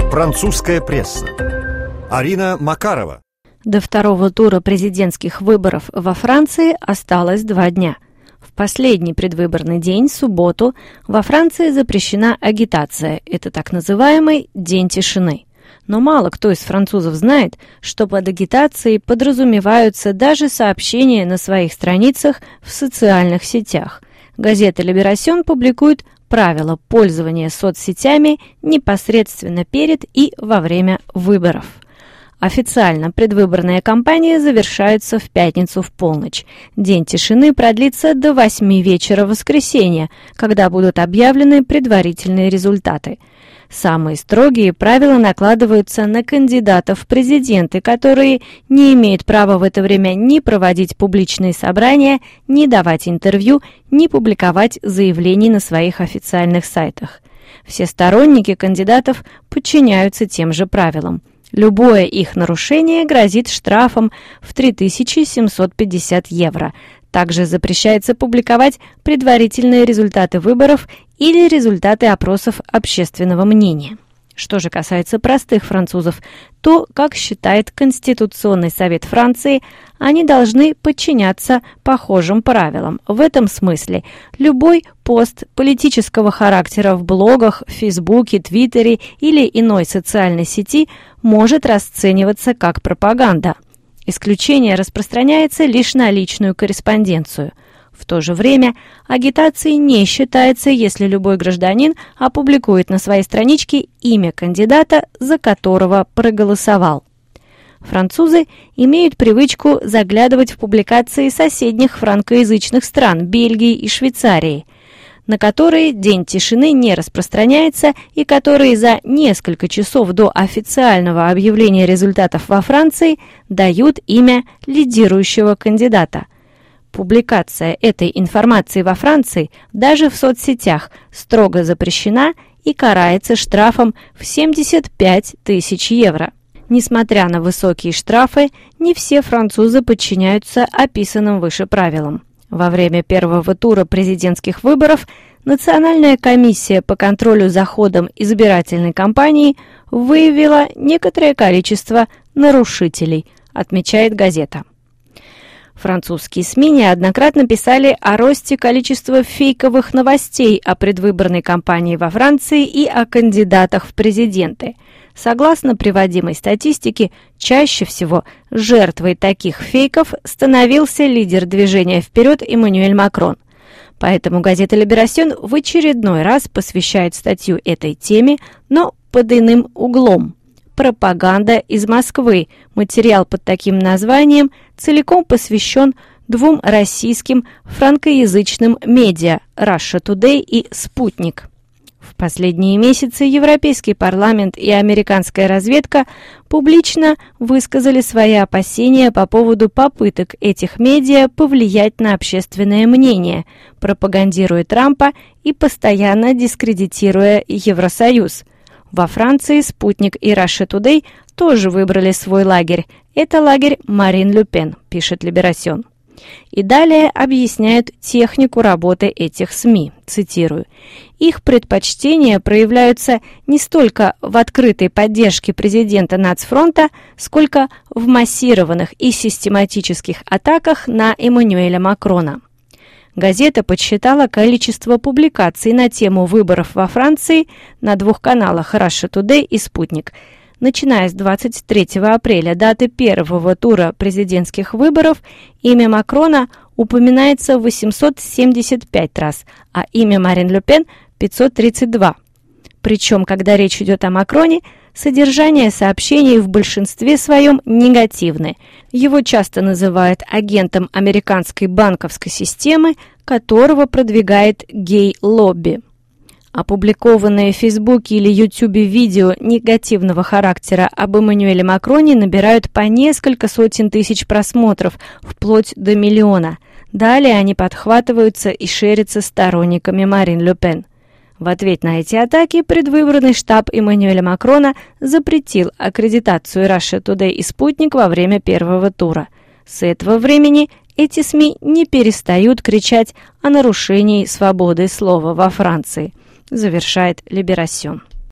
Французская пресса. Арина Макарова. До второго тура президентских выборов во Франции осталось 2 дня. В последний предвыборный день, субботу, во Франции запрещена агитация. Это так называемый «день тишины». Но мало кто из французов знает, что под агитацией подразумеваются даже сообщения на своих страницах в социальных сетях. Газета «Либерасьон» публикует правила пользования соцсетями непосредственно перед и во время выборов. Официально предвыборная кампания завершается в пятницу в полночь. День тишины продлится до 8 вечера воскресенья, когда будут объявлены предварительные результаты. Самые строгие правила накладываются на кандидатов в президенты, которые не имеют права в это время ни проводить публичные собрания, ни давать интервью, ни публиковать заявлений на своих официальных сайтах. Все сторонники кандидатов подчиняются тем же правилам. Любое их нарушение грозит штрафом в 3750 евро. Также запрещается публиковать предварительные результаты выборов или результаты опросов общественного мнения. Что же касается простых французов, то, как считает Конституционный совет Франции, они должны подчиняться похожим правилам. В этом смысле любой пост политического характера в блогах, Фейсбуке, Твиттере или иной социальной сети может расцениваться как пропаганда. Исключение распространяется лишь на личную корреспонденцию. В то же время агитацией не считается, если любой гражданин опубликует на своей страничке имя кандидата, за которого проголосовал. Французы имеют привычку заглядывать в публикации соседних франкоязычных стран Бельгии и Швейцарии, на которые день тишины не распространяется и которые за несколько часов до официального объявления результатов во Франции дают имя лидирующего кандидата. Публикация этой информации во Франции даже в соцсетях строго запрещена и карается штрафом в 75 тысяч евро. Несмотря на высокие штрафы, не все французы подчиняются описанным выше правилам. Во время первого тура президентских выборов Национальная комиссия по контролю за ходом избирательной кампании выявила некоторое количество нарушителей, отмечает газета. Французские СМИ неоднократно писали о росте количества фейковых новостей о предвыборной кампании во Франции и о кандидатах в президенты. Согласно приводимой статистике, чаще всего жертвой таких фейков становился лидер движения «Вперед» Эммануэль Макрон. Поэтому газета «Либерасьон» в очередной раз посвящает статью этой теме, но под иным углом. «Пропаганда из Москвы». Материал под таким названием целиком посвящен 2 российским франкоязычным медиа «Russia Today» и «Спутник». В последние месяцы Европейский парламент и американская разведка публично высказали свои опасения по поводу попыток этих медиа повлиять на общественное мнение, пропагандируя Трампа и постоянно дискредитируя Евросоюз. Во Франции «Спутник» и «Russia Today» тоже выбрали свой лагерь. Это лагерь Марин Ле Пен, пишет Либерасьон. И далее объясняют технику работы этих СМИ. Цитирую. Их предпочтения проявляются не столько в открытой поддержке президента Нацфронта, сколько в массированных и систематических атаках на Эммануэля Макрона. Газета подсчитала количество публикаций на тему выборов во Франции на 2 каналах Russia Today и «Спутник». Начиная с 23 апреля, даты первого тура президентских выборов, имя Макрона упоминается 875 раз, а имя Марин Ле Пен – 532. Причем, когда речь идет о Макроне, содержание сообщений в большинстве своем негативное. Его часто называют агентом американской банковской системы, которого продвигает гей-лобби. Опубликованные в Фейсбуке или Ютубе видео негативного характера об Эммануэле Макроне набирают по несколько сотен тысяч просмотров, вплоть до миллиона. Далее они подхватываются и шерятся сторонниками Марин Ле Пен. В ответ на эти атаки предвыборный штаб Эммануэля Макрона запретил аккредитацию Russia Today и «Спутник» во время первого тура. С этого времени эти СМИ не перестают кричать о нарушении свободы слова во Франции, завершает Либерасьон.